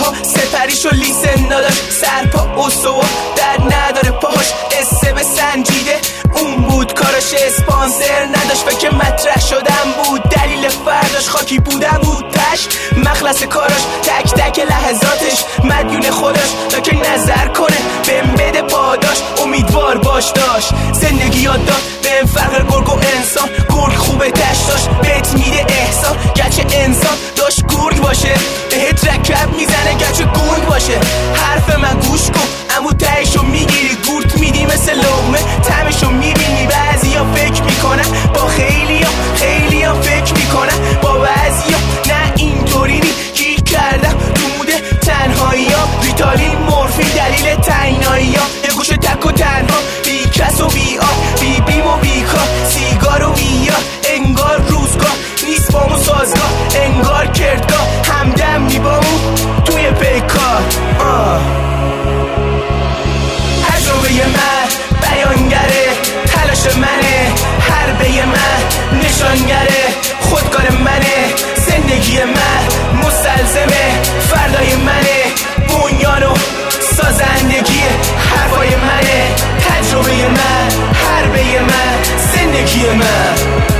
ها سپریش و لیسن نداشت، سرپا استوا در نداره پاهاش، اسه به سنجیده اون بود کاراش، اسپانسر نداشت فکر مطرح شدن بود، دلیل فرداش خاکی بودن بود تش، مخلص کاراش تک تک لحظاتش مدیون خودش تا که نظر کنه بهم بده پاداش، امیدوار باش داشت زندگی یاد داد بهم فرق گرگ و انسان، گرگ خوبه تشتاش بهت میده احسان، گرچه انسان داشت گرگ باشه بهت رکب میزنه گرچه گنگ باشه، حرف من گوش کن امو تهشو میگیری گورت میدی مثل لغمه طعمشو میبینی، بعضیا فکر میکنن با خیلیا فکر میکنن با بعضیا نه اینطوری نی، گیر کردم تو موده تنهایی ها، ریتالین مورفین دلیل تنهایی ها، یه گوشه تک و تنها بی کس و بی آه، بی بیم و بی کار، سیگار و بیار، انگار روزگاه نیست بامو سازگاه، انگار کردگاه همدم نی بامو توی پیکار. تجربه من بیانگره، تلاش منه، حربه من نشانگره، خودکار منه، زندگی من مستلزمه، فردای منه، بنیان و سازندگی حرفای منه، تجربه من، حربه من، زندگی من.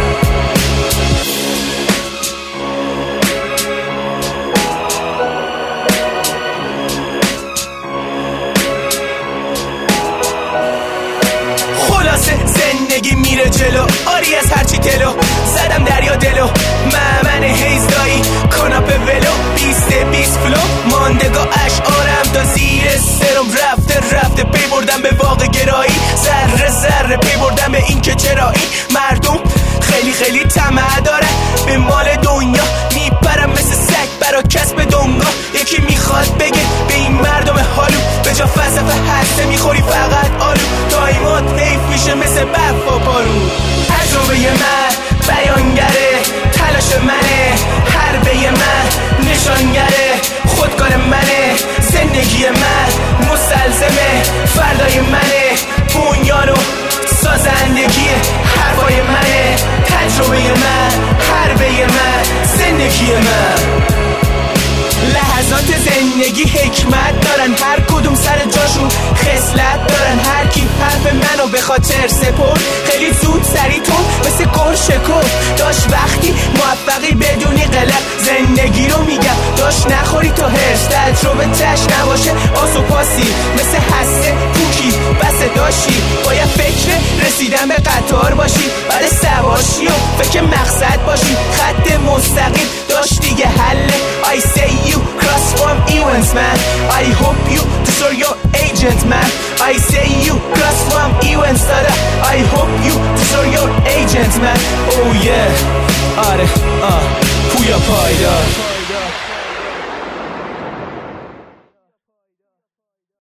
زندگی میره جلو آری از هرچی تلو، زدم دریا دلو من هیزدایی کاناپه ولو 20 فلو، ماندگاه اشعارم تا زیر سرم رفته پی بردم به واقع گرایی، ذره پی بردم به این که چرایی مردم خیلی طمع دارن به مال دنیا، میپرم مثل سگ برا کسب دنگا، یکی میخواد بگه به این مردم حالو به جا فلسفه هسته میخوری فقط آلو، تایمات حیف میشه مثل برف و بارون. تجربه من بیانگره، تلاش منه، حربه من نشانگره، خودکار منه، زندگی من مستلزمه، فردای منه، بنیان و سازندگی حرفای منه، تجربه من، حربه من، زندگی من. لحظات زندگی حکمت دارن، هر کدوم سر جاشون خصلت دارن، هر کی حرف منو به خاطر سپرد خیلی زود سریتون مثل گل شکر، داشت وقتی موفقی بدونی غلط، زندگی رو میگم داشت نخوری تو هرس، تجربه تش نباشه آس و پاسی مثل هسته پوکی بسه داشتی، باید فکر رسیدن به قطار باشی بعد سواشی و فکر مقصد باشی، خط مستقیم داشت دیگه حله. I say you cross from events man, I hope you destroy your agent man, I say you cross from events dada, I hope you destroy your agent man. Oh yeah آره پویا پایدار.